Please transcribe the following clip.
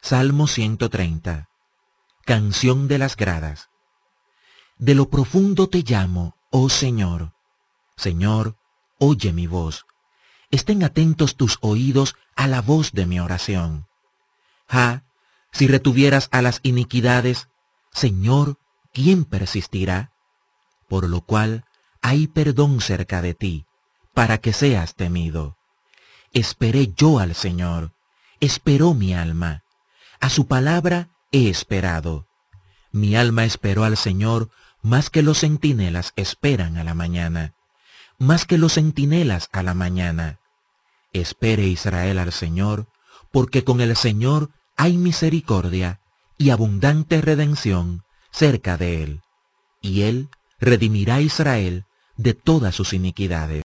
Salmo 130. Canción de las gradas. De lo profundo te llamo, oh Señor. Señor, oye mi voz. Estén atentos tus oídos a la voz de mi oración. Si retuvieras a las iniquidades, Señor, ¿quién persistirá? Por lo cual hay perdón cerca de ti, para que seas temido. Esperé yo al Señor, esperó mi alma. A su palabra he esperado. Mi alma esperó al Señor más que los centinelas esperan a la mañana, más que los centinelas a la mañana. Espere Israel al Señor, porque con el Señor hay misericordia y abundante redención cerca de él, y él redimirá a Israel de todas sus iniquidades.